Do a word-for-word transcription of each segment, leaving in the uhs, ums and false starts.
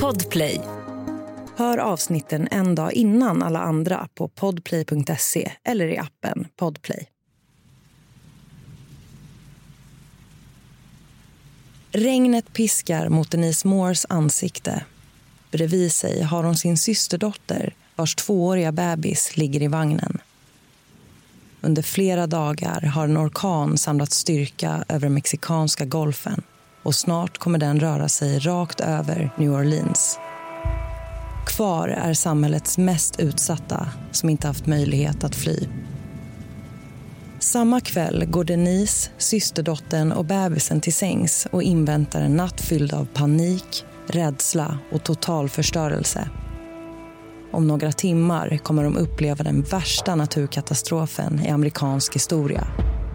Podplay. Hör avsnitten en dag innan alla andra på podplay punkt se eller i appen Podplay. Regnet piskar mot Denise Moores ansikte. Bredvid sig har hon sin systerdotter vars tvååriga bebis ligger i vagnen. Under flera dagar har en orkan samlat styrka över mexikanska golfen och snart kommer den röra sig rakt över New Orleans. Kvar är samhällets mest utsatta som inte haft möjlighet att fly. Samma kväll går Denise, systerdottern och bebisen till sängs och inväntar en natt fylld av panik, rädsla och total förstörelse. Om några timmar kommer de uppleva den värsta naturkatastrofen i amerikansk historia.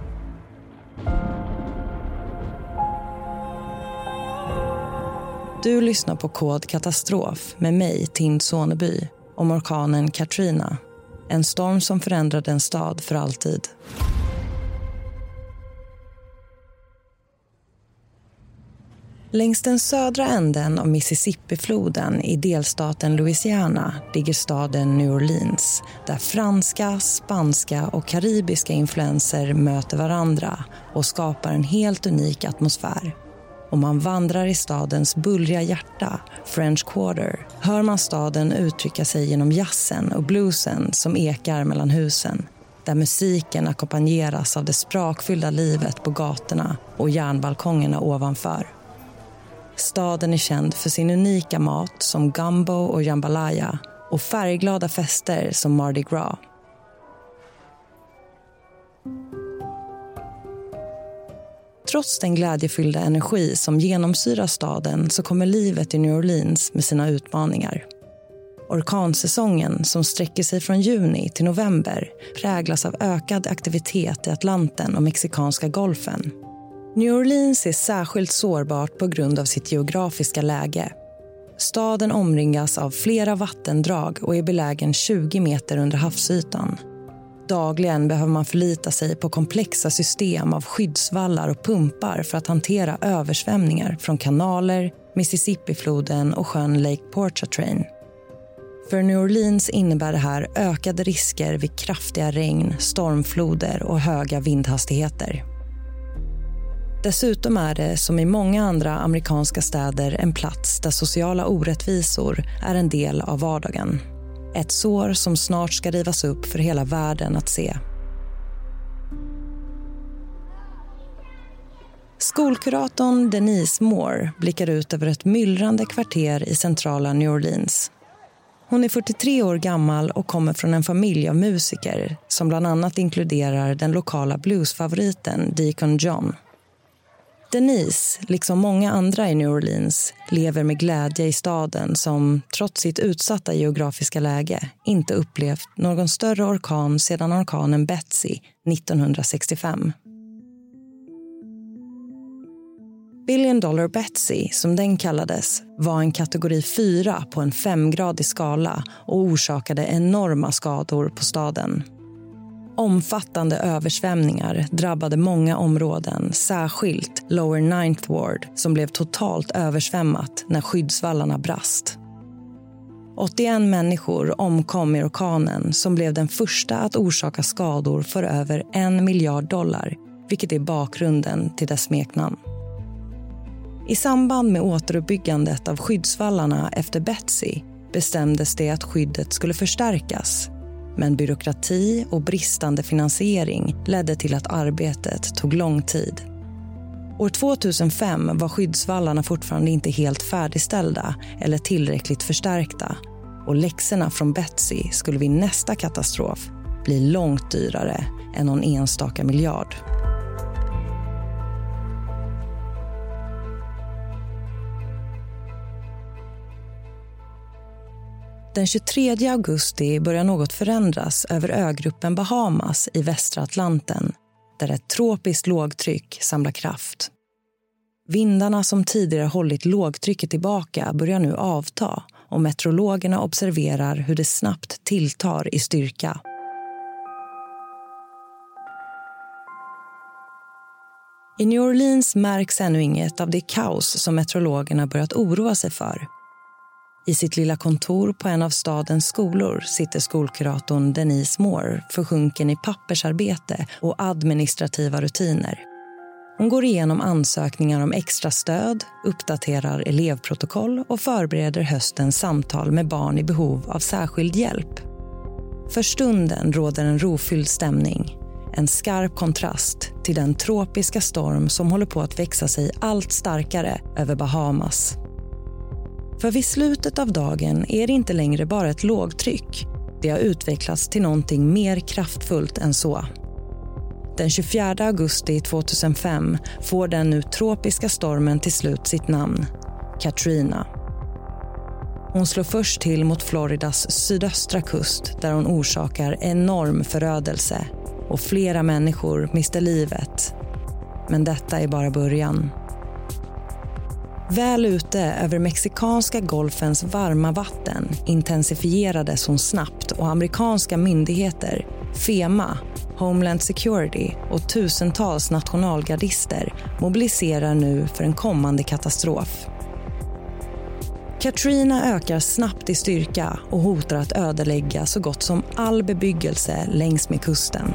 Du lyssnar på Kod Katastrof med mig, Tind Soneby, om orkanen Katrina. En storm som förändrade en stad för alltid. Längs den södra änden av Mississippi-floden i delstaten Louisiana ligger staden New Orleans, där franska, spanska och karibiska influenser möter varandra och skapar en helt unik atmosfär. Om man vandrar i stadens bullriga hjärta, French Quarter, hör man staden uttrycka sig genom jazzen och bluesen som ekar mellan husen, där musiken ackompanjeras av det sprakfyllda livet på gatorna och järnbalkongerna ovanför. Staden är känd för sin unika mat som gumbo och jambalaya och färgglada fester som Mardi Gras. Trots den glädjefyllda energi som genomsyrar staden så kommer livet i New Orleans med sina utmaningar. Orkansäsongen, som sträcker sig från juni till november, präglas av ökad aktivitet i Atlanten och mexikanska golfen. New Orleans är särskilt sårbart på grund av sitt geografiska läge. Staden omringas av flera vattendrag och är belägen tjugo meter under havsytan. Dagligen behöver man förlita sig på komplexa system av skyddsvallar och pumpar för att hantera översvämningar från kanaler, Mississippi-floden och sjön Lake Pontchartrain. För New Orleans innebär det här ökade risker vid kraftiga regn, stormfloder och höga vindhastigheter. Dessutom är det, som i många andra amerikanska städer, en plats där sociala orättvisor är en del av vardagen. Ett sår som snart ska rivas upp för hela världen att se. Skolkuratorn Denise Moore blickar ut över ett myllrande kvarter i centrala New Orleans. Hon är fyrtiotre år gammal och kommer från en familj av musiker som bland annat inkluderar den lokala bluesfavoriten Deacon John. Denise, liksom många andra i New Orleans, lever med glädje i staden som, trots sitt utsatta geografiska läge, inte upplevt någon större orkan sedan orkanen Betsy nittonhundrasextiofem. Billion Dollar Betsy, som den kallades, var en kategori fyra på en femgradig skala och orsakade enorma skador på staden. Omfattande översvämningar drabbade många områden, särskilt Lower Ninth Ward som blev totalt översvämmat när skyddsvallarna brast. åttioen människor omkom i orkanen som blev den första att orsaka skador för över en miljard dollar, vilket är bakgrunden till dess smeknamn. I samband med återuppbyggandet av skyddsvallarna efter Betsy bestämdes det att skyddet skulle förstärkas. Men byråkrati och bristande finansiering ledde till att arbetet tog lång tid. År tvåtusenfem var skyddsvallarna fortfarande inte helt färdigställda eller tillräckligt förstärkta. Och läxorna från Betsy skulle vid nästa katastrof bli långt dyrare än någon enstaka miljard. Den tjugotredje augusti börjar något förändras över ögruppen Bahamas i västra Atlanten, där ett tropiskt lågtryck samlar kraft. Vindarna som tidigare hållit lågtrycket tillbaka börjar nu avta och meteorologerna observerar hur det snabbt tilltar i styrka. I New Orleans märks ännu inget av det kaos som meteorologerna börjat oroa sig för. I sitt lilla kontor på en av stadens skolor sitter skolkuratorn Denise Moore försjunken i pappersarbete och administrativa rutiner. Hon går igenom ansökningar om extra stöd, uppdaterar elevprotokoll och förbereder höstens samtal med barn i behov av särskild hjälp. För stunden råder en rofylld stämning, en skarp kontrast till den tropiska storm som håller på att växa sig allt starkare över Bahamas. För vid slutet av dagen är det inte längre bara ett lågtryck. Det har utvecklats till någonting mer kraftfullt än så. Den tjugofjärde augusti tvåtusenfem får den nu tropiska stormen till slut sitt namn, Katrina. Hon slår först till mot Floridas sydöstra kust där hon orsakar enorm förödelse och flera människor mister livet. Men detta är bara början. Väl ute över mexikanska golfens varma vatten intensifierades hon snabbt och amerikanska myndigheter, FEMA, Homeland Security och tusentals nationalgardister mobiliserar nu för en kommande katastrof. Katrina ökar snabbt i styrka och hotar att ödelägga så gott som all bebyggelse längs med kusten.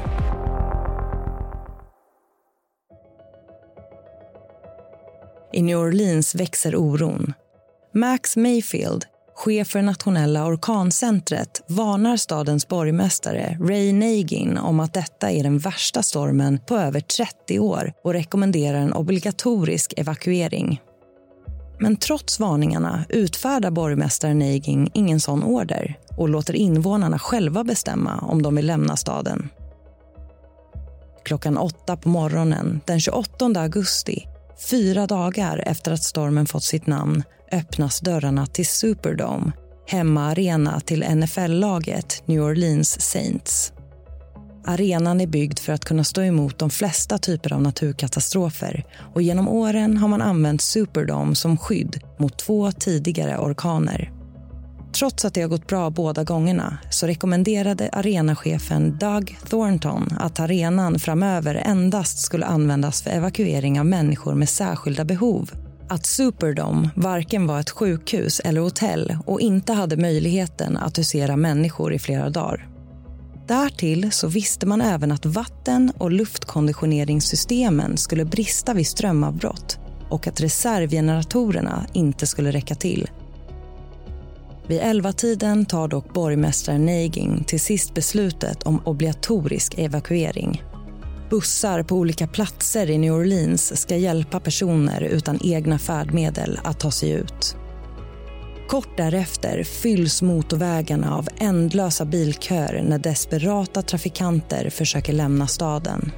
I New Orleans växer oron. Max Mayfield, chef för nationella orkancentret, varnar stadens borgmästare Ray Nagin om att detta är den värsta stormen på över trettio år och rekommenderar en obligatorisk evakuering. Men trots varningarna utfärdar borgmästare Nagin ingen sån order och låter invånarna själva bestämma om de vill lämna staden. Klockan åtta på morgonen den tjugoåttonde augusti, fyra dagar efter att stormen fått sitt namn, öppnas dörrarna till Superdome, hemmaarena till N F L-laget New Orleans Saints. Arenan är byggd för att kunna stå emot de flesta typer av naturkatastrofer och genom åren har man använt Superdome som skydd mot två tidigare orkaner. Trots att det har gått bra båda gångerna så rekommenderade arenachefen Doug Thornton att arenan framöver endast skulle användas för evakuering av människor med särskilda behov. Att Superdome varken var ett sjukhus eller hotell och inte hade möjligheten att husera människor i flera dagar. Därtill så visste man även att vatten- och luftkonditioneringssystemen skulle brista vid strömavbrott och att reservgeneratorerna inte skulle räcka till. Vid elva-tiden tar dock borgmästare Nagin till sist beslutet om obligatorisk evakuering. Bussar på olika platser i New Orleans ska hjälpa personer utan egna färdmedel att ta sig ut. Kort därefter fylls motorvägarna av ändlösa bilköer när desperata trafikanter försöker lämna staden.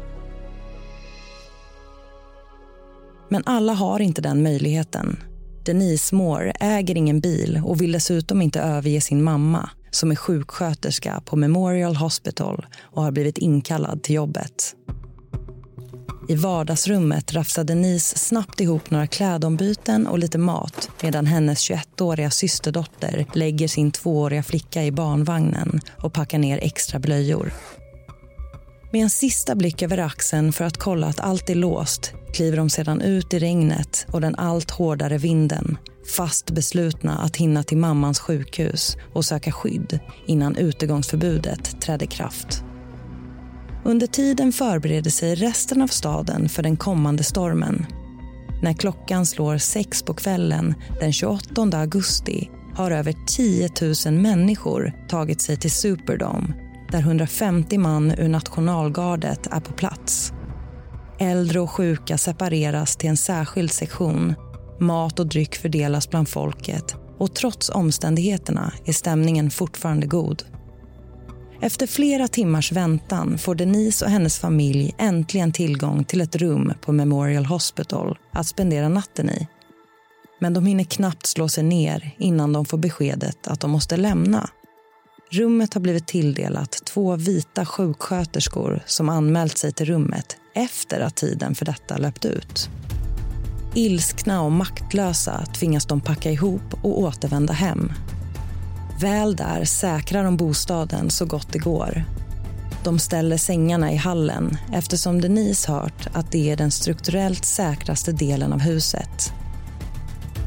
Men alla har inte den möjligheten. Denise Moore äger ingen bil och vill dessutom inte överge sin mamma som är sjuksköterska på Memorial Hospital och har blivit inkallad till jobbet. I vardagsrummet rafsar Denise snabbt ihop några klädombyten och lite mat medan hennes tjugoettåriga systerdotter lägger sin tvååriga flicka i barnvagnen och packar ner extra blöjor. Med en sista blick över axeln för att kolla att allt är låst kliver de sedan ut i regnet och den allt hårdare vinden, fast beslutna att hinna till mammans sjukhus och söka skydd innan utegångsförbudet trädde kraft. Under tiden förbereder sig resten av staden för den kommande stormen. När klockan slår sex på kvällen den tjugoåttonde augusti har över tio tusen människor tagit sig till Superdome där hundrafemtio man ur nationalgardet är på plats. Äldre och sjuka separeras till en särskild sektion. Mat och dryck fördelas bland folket och trots omständigheterna är stämningen fortfarande god. Efter flera timmars väntan får Denise och hennes familj äntligen tillgång till ett rum på Memorial Hospital att spendera natten i. Men de hinner knappt slå sig ner innan de får beskedet att de måste lämna. Rummet har blivit tilldelat två vita sjuksköterskor som anmält sig till rummet efter att tiden för detta löpt ut. Ilskna och maktlösa tvingas de packa ihop och återvända hem. Väl där säkrar de bostaden så gott det går. De ställer sängarna i hallen eftersom Denise hört att det är den strukturellt säkraste delen av huset.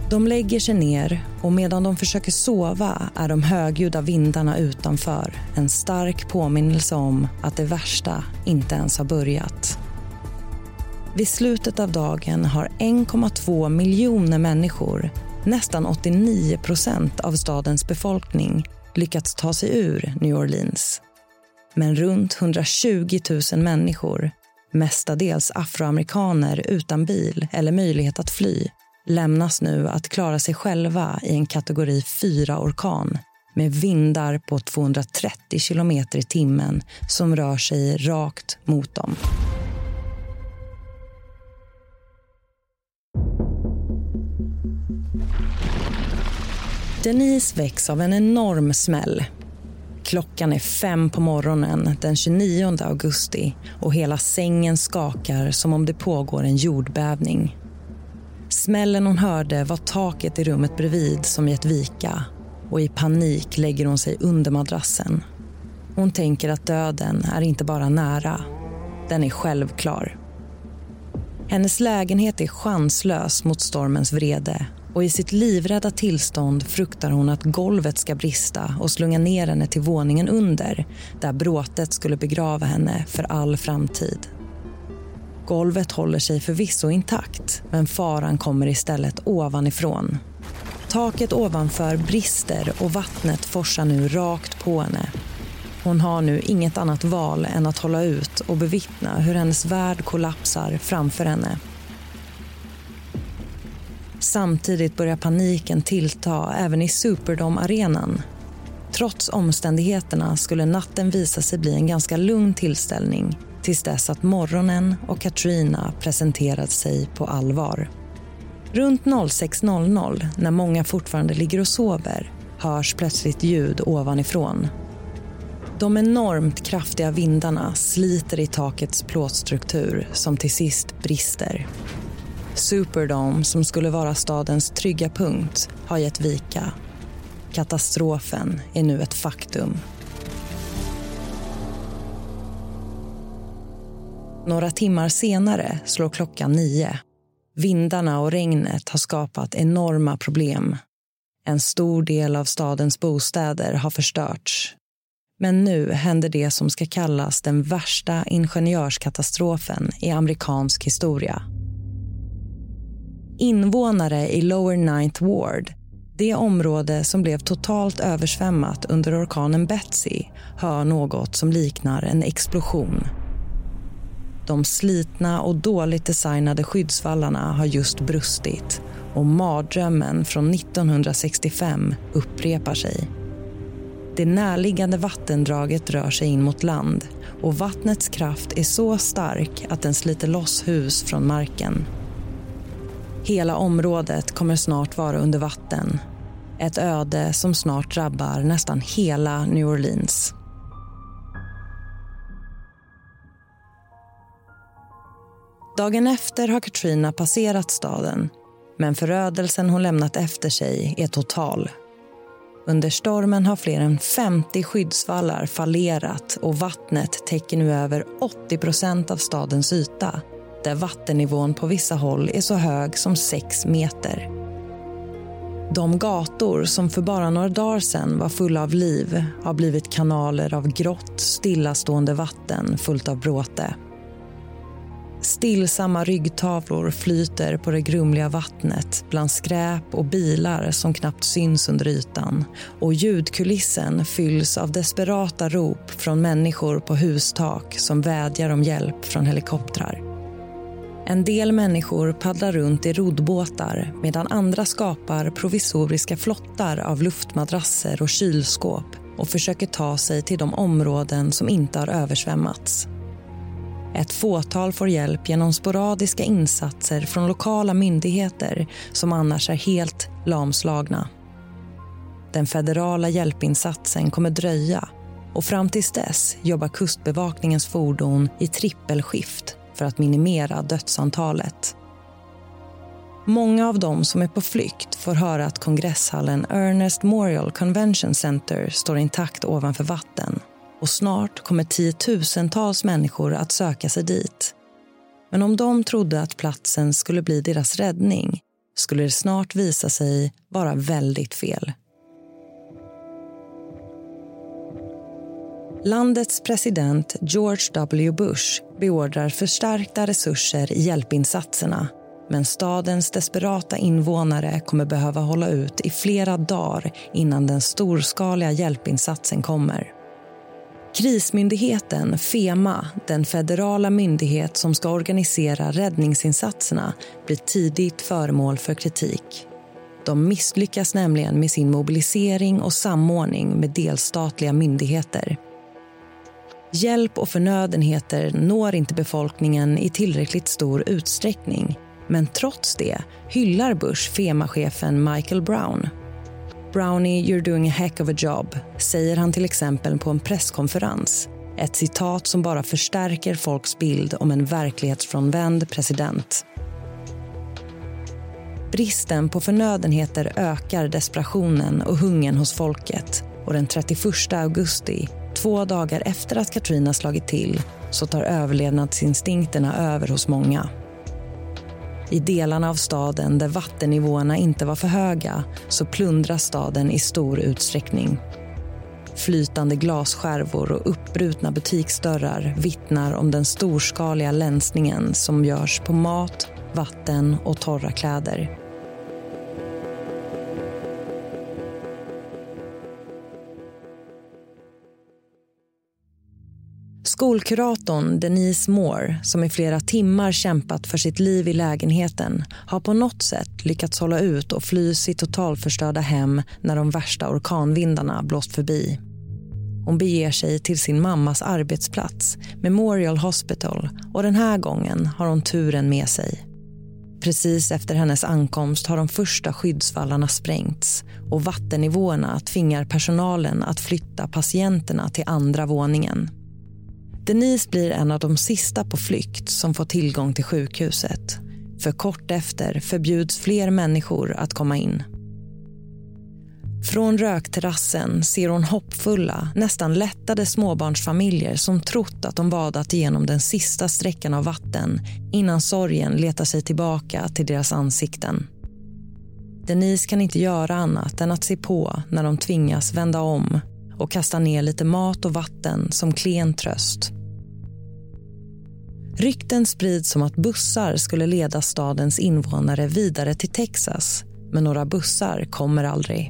De lägger sig ner och medan de försöker sova är de högljudda vindarna utanför en stark påminnelse om att det värsta inte ens har börjat. Vid slutet av dagen har en komma två miljoner människor, nästan åttionio procent av stadens befolkning, lyckats ta sig ur New Orleans. Men runt hundratjugo tusen människor, mestadels afroamerikaner utan bil eller möjlighet att fly, lämnas nu att klara sig själva i en kategori fyra-orkan med vindar på tvåhundratrettio kilometer i timmen som rör sig rakt mot dem. Denise väcks av en enorm smäll. Klockan är fem på morgonen den tjugonionde augusti och hela sängen skakar som om det pågår en jordbävning. Smällen hon hörde var taket i rummet bredvid som gett vika och i panik lägger hon sig under madrassen. Hon tänker att döden är inte bara nära, den är självklar. Hennes lägenhet är chanslös mot stormens vrede och i sitt livrädda tillstånd fruktar hon att golvet ska brista och slunga ner henne till våningen under där bråtet skulle begrava henne för all framtid. Golvet håller sig förvisso intakt, men faran kommer istället ovanifrån. Taket ovanför brister och vattnet forsar nu rakt på henne. Hon har nu inget annat val än att hålla ut och bevittna hur hennes värld kollapsar framför henne. Samtidigt börjar paniken tillta även i Superdome-arenan. Trots omständigheterna skulle natten visa sig bli en ganska lugn tillställning tills dess att morgonen och Katrina presenterat sig på allvar. Runt sex noll noll, när många fortfarande ligger och sover, hörs plötsligt ljud ovanifrån. De enormt kraftiga vindarna sliter i takets plåtstruktur som till sist brister. Superdome, som skulle vara stadens trygga punkt, har gett vika. Katastrofen är nu ett faktum. Några timmar senare slår klockan nio. Vindarna och regnet har skapat enorma problem. En stor del av stadens bostäder har förstörts. Men nu händer det som ska kallas den värsta ingenjörskatastrofen i amerikansk historia. Invånare i Lower Ninth Ward, det område som blev totalt översvämmat under orkanen Betsy, hör något som liknar en explosion. De slitna och dåligt designade skyddsvallarna har just brustit och mardrömmen från nittonhundrasextiofem upprepar sig. Det närliggande vattendraget rör sig in mot land och vattnets kraft är så stark att den sliter loss hus från marken. Hela området kommer snart vara under vatten. Ett öde som snart drabbar nästan hela New Orleans. Dagen efter har Katrina passerat staden, men förödelsen hon lämnat efter sig är total. Under stormen har fler än femtio skyddsvallar fallerat och vattnet täcker nu över åttio procent av stadens yta, där vattennivån på vissa håll är så hög som sex meter. De gator som för bara några dagar sedan var fulla av liv har blivit kanaler av grått, stillastående vatten fullt av bråte. Stillsamma ryggtavlor flyter på det grumliga vattnet bland skräp och bilar som knappt syns under ytan, och ljudkulissen fylls av desperata rop från människor på hustak som vädjar om hjälp från helikoptrar. En del människor paddlar runt i roddbåtar medan andra skapar provisoriska flottar av luftmadrasser och kylskåp och försöker ta sig till de områden som inte har översvämmats. Ett fåtal får hjälp genom sporadiska insatser från lokala myndigheter som annars är helt lamslagna. Den federala hjälpinsatsen kommer dröja och fram tills dess jobbar kustbevakningens fordon i trippelskift för att minimera dödsantalet. Många av dem som är på flykt får höra att kongresshallen Ernest Memorial Convention Center står intakt ovanför vatten. Och snart kommer tiotusentals människor att söka sig dit. Men om de trodde att platsen skulle bli deras räddning skulle det snart visa sig vara väldigt fel. Landets president George W. Bush beordrar förstärkta resurser i hjälpinsatserna, men stadens desperata invånare kommer behöva hålla ut i flera dagar innan den storskaliga hjälpinsatsen kommer. Krismyndigheten FEMA, den federala myndighet som ska organisera räddningsinsatserna, blir tidigt föremål för kritik. De misslyckas nämligen med sin mobilisering och samordning med delstatliga myndigheter. Hjälp och förnödenheter når inte befolkningen i tillräckligt stor utsträckning, men trots det hyllar Bush FEMA-chefen Michael Brown. "Brownie, you're doing a heck of a job", säger han till exempel på en presskonferens. Ett citat som bara förstärker folks bild om en verklighetsfrånvänd president. Bristen på förnödenheter ökar desperationen och hungern hos folket, och den trettioförsta augusti, två dagar efter att Katrina slagit till, så tar överlevnadsinstinkterna över hos många. I delarna av staden där vattennivåerna inte var för höga så plundras staden i stor utsträckning. Flytande glasskärvor och uppbrutna butiksdörrar vittnar om den storskaliga länsningen som görs på mat, vatten och torra kläder. Skolkuratorn Denise Moore, som i flera timmar kämpat för sitt liv i lägenheten, har på något sätt lyckats hålla ut och fly sitt totalförstörda hem när de värsta orkanvindarna blåst förbi. Hon beger sig till sin mammas arbetsplats, Memorial Hospital, och den här gången har hon turen med sig. Precis efter hennes ankomst har de första skyddsvallarna sprängts och vattennivåerna tvingar personalen att flytta patienterna till andra våningen. Denise blir en av de sista på flykt som får tillgång till sjukhuset. För kort efter förbjuds fler människor att komma in. Från rökterrassen ser hon hoppfulla, nästan lättade småbarnsfamiljer som trott att de vadat igenom den sista sträckan av vatten innan sorgen letar sig tillbaka till deras ansikten. Denise kan inte göra annat än att se på när de tvingas vända om och kasta ner lite mat och vatten som klen tröst. Rykten sprids om att bussar skulle leda stadens invånare vidare till Texas, men några bussar kommer aldrig.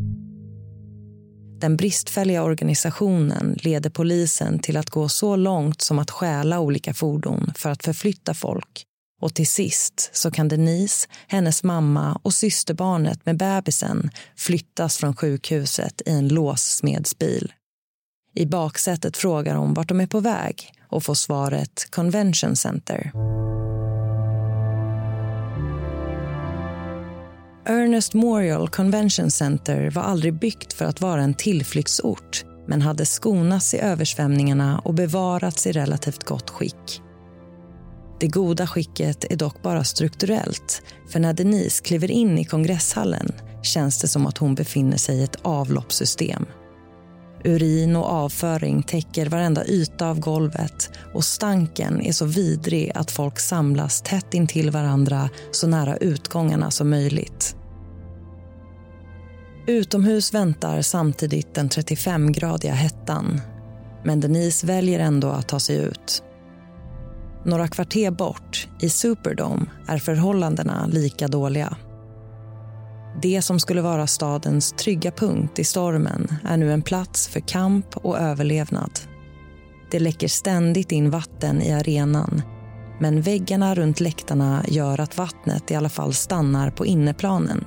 Den bristfälliga organisationen leder polisen till att gå så långt som att stjäla olika fordon för att förflytta folk. Och till sist så kan Denise, hennes mamma och systerbarnet med bebisen flyttas från sjukhuset i en låssmedsbil. I baksätet frågar hon vart de är på väg och får svaret Convention Center. Ernest Memorial Convention Center var aldrig byggt för att vara en tillflyktsort, men hade skonats i översvämningarna och bevarats i relativt gott skick. Det goda skicket är dock bara strukturellt, för när Denise kliver in i kongresshallen känns det som att hon befinner sig i ett avloppssystem. Urin och avföring täcker varenda yta av golvet och stanken är så vidrig att folk samlas tätt intill varandra så nära utgångarna som möjligt. Utomhus väntar samtidigt den trettiofemgradiga hettan, men Denise väljer ändå att ta sig ut. Några kvarter bort, i Superdome, är förhållandena lika dåliga. Det som skulle vara stadens trygga punkt i stormen är nu en plats för kamp och överlevnad. Det läcker ständigt in vatten i arenan, men väggarna runt läktarna gör att vattnet i alla fall stannar på inneplanen.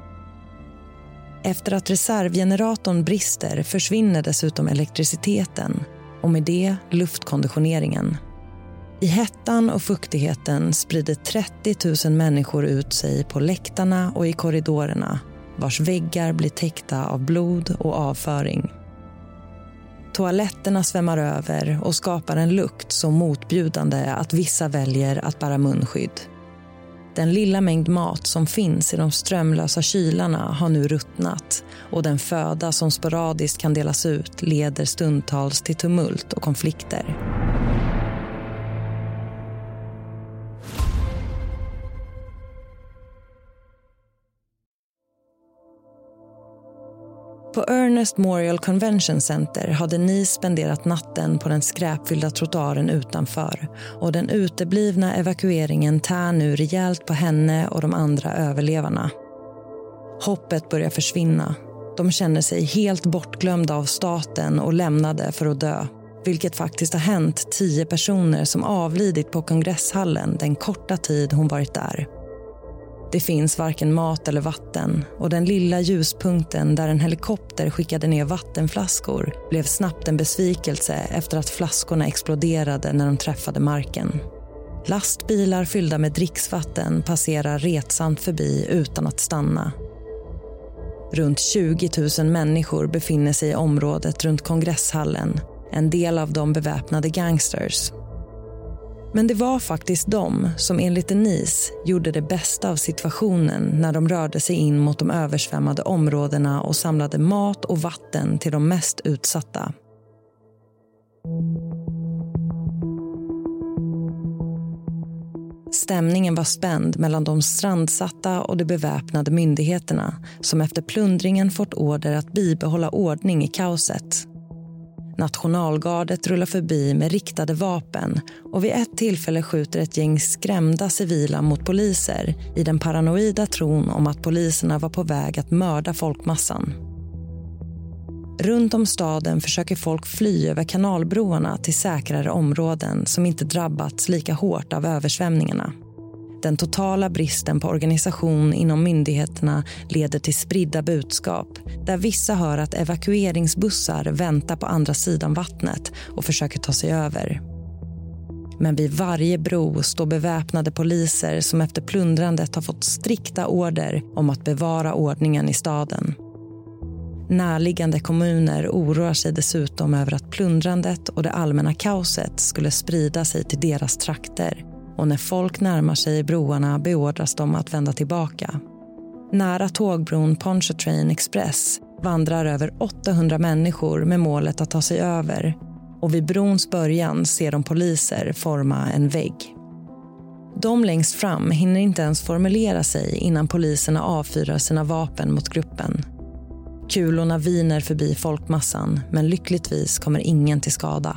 Efter att reservgeneratorn brister försvinner dessutom elektriciteten och med det luftkonditioneringen. I hettan och fuktigheten sprider trettio tusen människor ut sig på läktarna och i korridorerna, vars väggar blir täckta av blod och avföring. Toaletterna svämmar över och skapar en lukt så motbjudande att vissa väljer att bära munskydd. Den lilla mängd mat som finns i de strömlösa kylarna har nu ruttnat och den föda som sporadiskt kan delas ut leder stundtals till tumult och konflikter. På Ernest Memorial Convention Center hade Denise spenderat natten på den skräpfyllda trottoaren utanför och den uteblivna evakueringen tär nu rejält på henne och de andra överlevarna. Hoppet börjar försvinna. De känner sig helt bortglömda av staten och lämnade för att dö. Vilket faktiskt har hänt tio personer som avlidit på kongresshallen den korta tid hon varit där. Det finns varken mat eller vatten och den lilla ljuspunkten där en helikopter skickade ner vattenflaskor blev snabbt en besvikelse efter att flaskorna exploderade när de träffade marken. Lastbilar fyllda med dricksvatten passerar retsamt förbi utan att stanna. Runt tjugo tusen människor befinner sig i området runt kongresshallen, en del av dem beväpnade gangsters. Men det var faktiskt de som enligt Denise gjorde det bästa av situationen när de rörde sig in mot de översvämmade områdena och samlade mat och vatten till de mest utsatta. Stämningen var spänd mellan de strandsatta och de beväpnade myndigheterna som efter plundringen fått order att bibehålla ordning i kaoset. Nationalgardet rullar förbi med riktade vapen och vid ett tillfälle skjuter ett gäng skrämda civila mot poliser i den paranoida tron om att poliserna var på väg att mörda folkmassan. Runt om staden försöker folk fly över kanalbroarna till säkrare områden som inte drabbats lika hårt av översvämningarna. Den totala bristen på organisation inom myndigheterna leder till spridda budskap där vissa hör att evakueringsbussar väntar på andra sidan vattnet och försöker ta sig över. Men vid varje bro står beväpnade poliser som efter plundrandet har fått strikta order om att bevara ordningen i staden. Närliggande kommuner oroar sig dessutom över att plundrandet och det allmänna kaoset skulle sprida sig till deras trakter. Och när folk närmar sig broarna beordras de att vända tillbaka. Nära tågbron Pontchartrain Express vandrar över åttahundra människor med målet att ta sig över. Och vid brons början ser de poliser forma en vägg. De längst fram hinner inte ens formulera sig innan poliserna avfyrar sina vapen mot gruppen. Kulorna viner förbi folkmassan, men lyckligtvis kommer ingen till skada.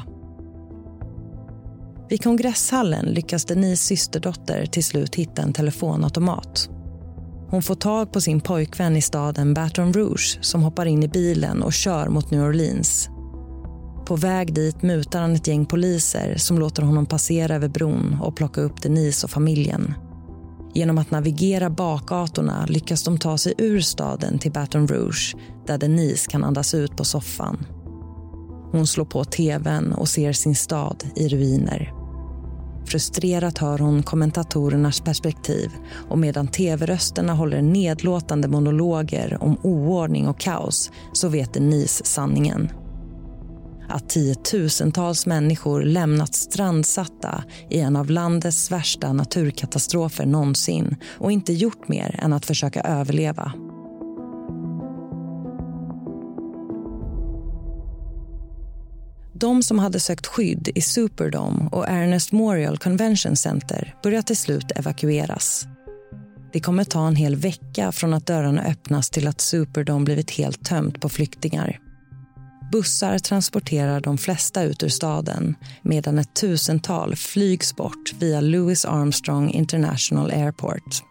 Vid kongresshallen lyckas Denise systerdotter till slut hitta en telefonautomat. Hon får tag på sin pojkvän i staden Baton Rouge som hoppar in i bilen och kör mot New Orleans. På väg dit mutar han ett gäng poliser som låter honom passera över bron och plocka upp Denise och familjen. Genom att navigera bakgatorna lyckas de ta sig ur staden till Baton Rouge där Denise kan andas ut på soffan. Hon slår på tvn och ser sin stad i ruiner. Frustrerat hör hon kommentatorernas perspektiv och medan tv-rösterna håller nedlåtande monologer om oordning och kaos så vet Denise sanningen. Att tiotusentals människor lämnat strandsatta i en av landets värsta naturkatastrofer någonsin och inte gjort mer än att försöka överleva. De som hade sökt skydd i Superdome och Ernest Memorial Convention Center börjar till slut evakueras. Det kommer ta en hel vecka från att dörrarna öppnas till att Superdome blivit helt tömt på flyktingar. Bussar transporterar de flesta ut ur staden medan ett tusental flygs bort via Louis Armstrong International Airport.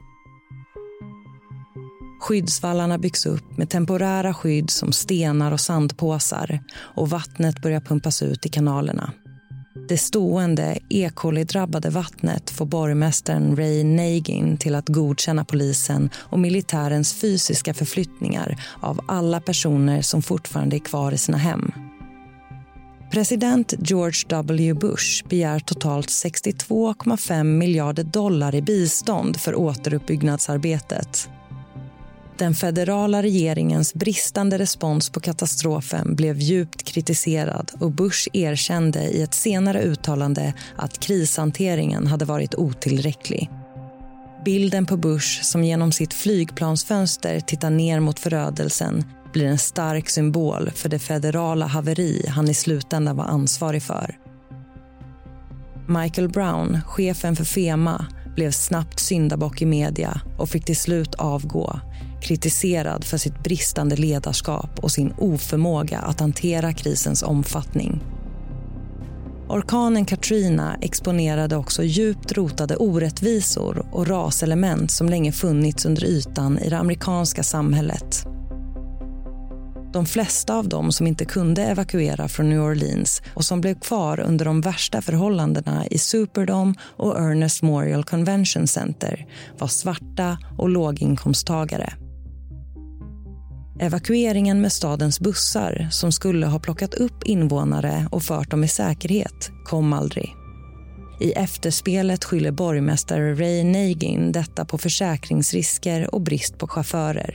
Skyddsvallarna byggs upp med temporära skydd som stenar och sandpåsar och vattnet börjar pumpas ut i kanalerna. Det stående E. coli-drabbade vattnet får borgmästaren Ray Nagin till att godkänna polisen och militärens fysiska förflyttningar av alla personer som fortfarande är kvar i sina hem. President George W. Bush begär totalt sextiotvå komma fem miljarder dollar i bistånd för återuppbyggnadsarbetet. Den federala regeringens bristande respons på katastrofen blev djupt kritiserad och Bush erkände i ett senare uttalande att krishanteringen hade varit otillräcklig. Bilden på Bush som genom sitt flygplansfönster tittar ner mot förödelsen blir en stark symbol för det federala haveri han i slutändan var ansvarig för. Michael Brown, chefen för FEMA, blev snabbt syndabock i media och fick till slut avgå, kritiserad för sitt bristande ledarskap och sin oförmåga att hantera krisens omfattning. Orkanen Katrina exponerade också djupt rotade orättvisor och raselement som länge funnits under ytan i det amerikanska samhället. De flesta av dem som inte kunde evakuera från New Orleans och som blev kvar under de värsta förhållandena i Superdome och Ernest Memorial Convention Center var svarta och låginkomsttagare. Evakueringen med stadens bussar som skulle ha plockat upp invånare och fört dem i säkerhet kom aldrig. I efterspelet skyller borgmästare Ray Nagin detta på försäkringsrisker och brist på chaufförer.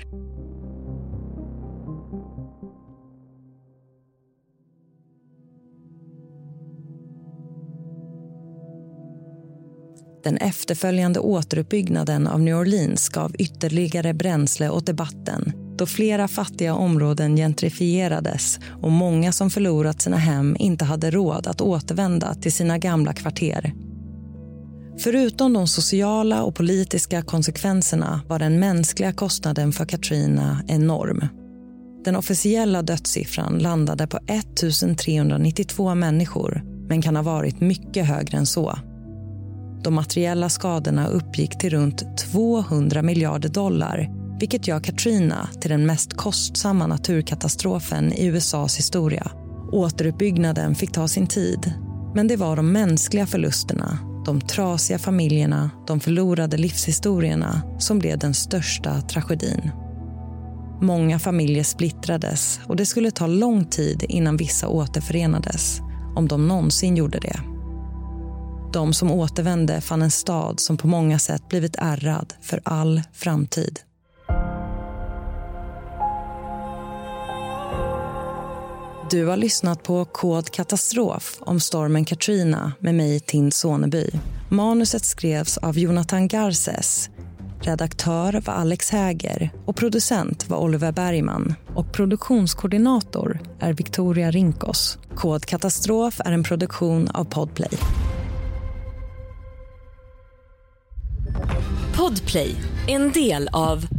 Den efterföljande återuppbyggnaden av New Orleans gav ytterligare bränsle åt debatten, då flera fattiga områden gentrifierades och många som förlorat sina hem inte hade råd att återvända till sina gamla kvarter. Förutom de sociala och politiska konsekvenserna var den mänskliga kostnaden för Katrina enorm. Den officiella dödssiffran landade på ettusentrehundranittiotvå människor, men kan ha varit mycket högre än så. De materiella skadorna uppgick till runt tvåhundra miljarder dollar, vilket gör Katrina till den mest kostsamma naturkatastrofen i U S A:s historia. Återuppbyggnaden fick ta sin tid, men det var de mänskliga förlusterna, de trasiga familjerna, de förlorade livshistorierna som blev den största tragedin. Många familjer splittrades och det skulle ta lång tid innan vissa återförenades, om de någonsin gjorde det. De som återvände fann en stad som på många sätt blivit ärrad för all framtid. Du har lyssnat på Kod katastrof om stormen Katrina med mig, Tind Soneby. Manuset skrevs av Jonathan Garces. Redaktör var Alex Häger och producent var Oliver Bergman. Och produktionskoordinator är Victoria Rinkos. Kod katastrof är en produktion av Podplay. Podplay, en del av